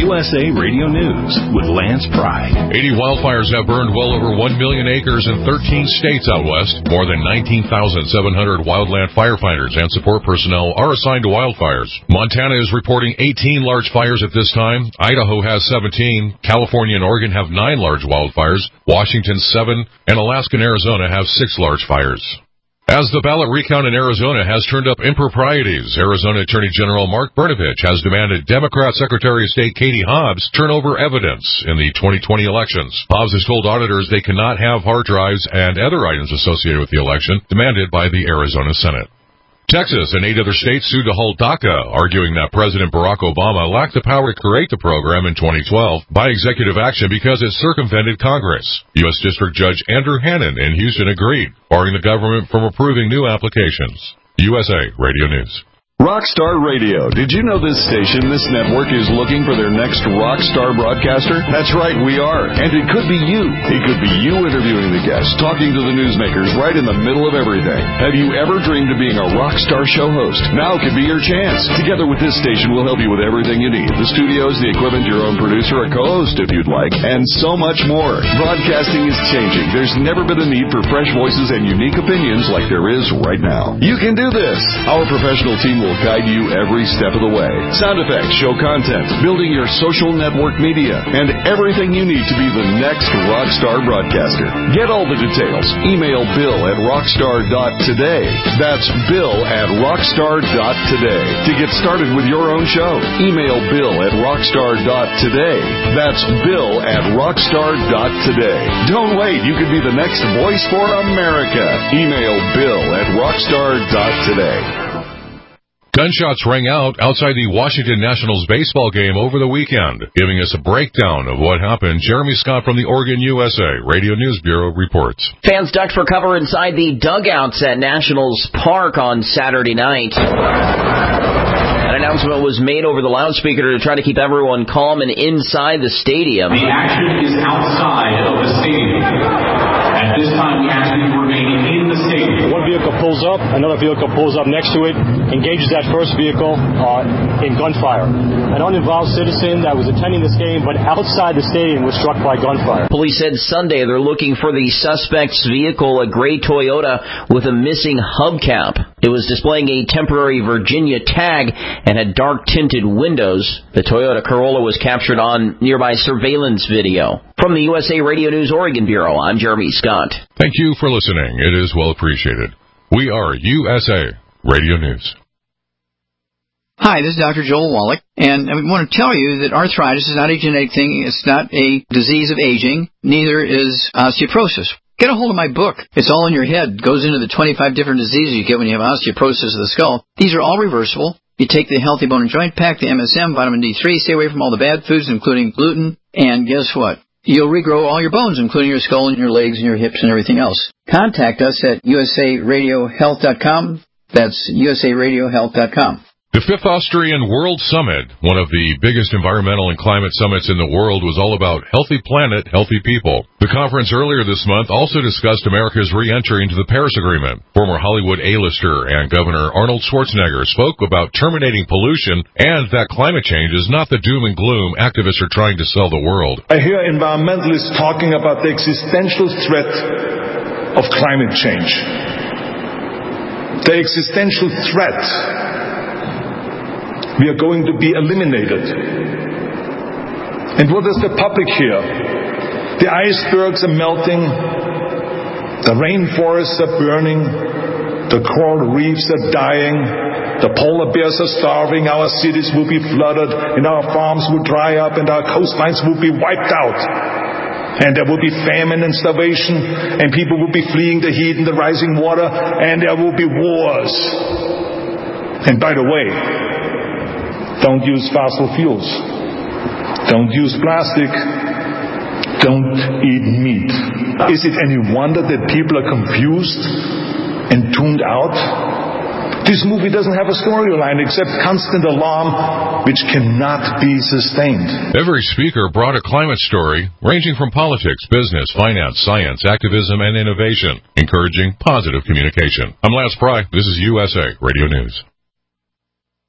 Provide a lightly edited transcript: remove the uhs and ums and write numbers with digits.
USA Radio News with Lance Pry. 80 wildfires have burned well over 1 million acres in 13 states out west. More than 19,700 wildland firefighters and support personnel are assigned to wildfires. Montana is reporting 18 large fires at this time. Idaho has 17. California and Oregon have 9 large wildfires. Washington 7. And Alaska and Arizona have 6 large fires. As the ballot recount in Arizona has turned up improprieties, Arizona Attorney General Mark Brnovich has demanded Democrat Secretary of State Katie Hobbs turn over evidence in the 2020 elections. Hobbs has told auditors they cannot have hard drives and other items associated with the election demanded by the Arizona Senate. Texas and 8 other states sued to halt DACA, arguing that President Barack Obama lacked the power to create the program in 2012 by executive action because it circumvented Congress. U.S. District Judge Andrew Hannon in Houston agreed, barring the government from approving new applications. USA Radio News. Rockstar Radio. Did you know this station, this network, is looking for their next rockstar broadcaster? That's right, we are. And it could be you. It could be you interviewing the guests, talking to the newsmakers right in the middle of everything. Have you ever dreamed of being a rockstar show host? Now could be your chance. Together with this station, we'll help you with everything you need. The studios, the equipment, your own producer, a co-host if you'd like, and so much more. Broadcasting is changing. There's never been a need for fresh voices and unique opinions like there is right now. You can do this. Our professional team will guide you every step of the way. Sound effects, show content, building your social network media, and everything you need to be the next rockstar broadcaster. Get all the details. Email bill@rockstar.today. That's bill@rockstar.today. To get started with your own show, email bill@rockstar.today. That's bill@rockstar.today. Don't wait. You could be the next voice for America. Email bill@rockstar.today. Gunshots rang out outside the Washington Nationals baseball game over the weekend. Giving us a breakdown of what happened, Jeremy Scott from the Oregon USA Radio News Bureau reports. Fans ducked for cover inside the dugouts at Nationals Park on Saturday night. An announcement was made over the loudspeaker to try to keep everyone calm and inside the stadium. The action is outside of the stadium. At this time, the action is remaining in the stadium. One vehicle pulls up, another vehicle pulls up next to it, engages that first vehicle in gunfire. An uninvolved citizen that was attending this game, but outside the stadium, was struck by gunfire. Police said Sunday they're looking for the suspect's vehicle, a gray Toyota with a missing hubcap. It was displaying a temporary Virginia tag and had dark-tinted windows. The Toyota Corolla was captured on nearby surveillance video. From the USA Radio News Oregon Bureau, I'm Jeremy Scott. Thank you for listening. It is well appreciated. We are USA Radio News. Hi, this is Dr. Joel Wallach, and I want to tell you that arthritis is not a genetic thing. It's not a disease of aging. Neither is osteoporosis. Get a hold of my book. It's all in your head. It goes into the 25 different diseases you get when you have osteoporosis of the skull. These are all reversible. You take the Healthy Bone and Joint Pack, the MSM, vitamin D3, stay away from all the bad foods, including gluten, and guess what? You'll regrow all your bones, including your skull and your legs and your hips and everything else. Contact us at usaradiohealth.com. That's usaradiohealth.com. The 5th Austrian World Summit, one of the biggest environmental and climate summits in the world, was all about healthy planet, healthy people. The conference earlier this month also discussed America's re-entry into the Paris Agreement. Former Hollywood A-lister and Governor Arnold Schwarzenegger spoke about terminating pollution and that climate change is not the doom and gloom activists are trying to sell the world. I hear environmentalists talking about the existential threat of climate change. The existential threat. We are going to be eliminated. And what does the public hear? The icebergs are melting, the rainforests are burning, the coral reefs are dying, the polar bears are starving, our cities will be flooded, and our farms will dry up, and our coastlines will be wiped out. And there will be famine and starvation, and people will be fleeing the heat and the rising water, and there will be wars. And by the way, don't use fossil fuels. Don't use plastic. Don't eat meat. Is it any wonder that people are confused and tuned out? This movie doesn't have a storyline except constant alarm, which cannot be sustained. Every speaker brought a climate story, ranging from politics, business, finance, science, activism, and innovation, encouraging positive communication. I'm Lance Pry. This is USA Radio News.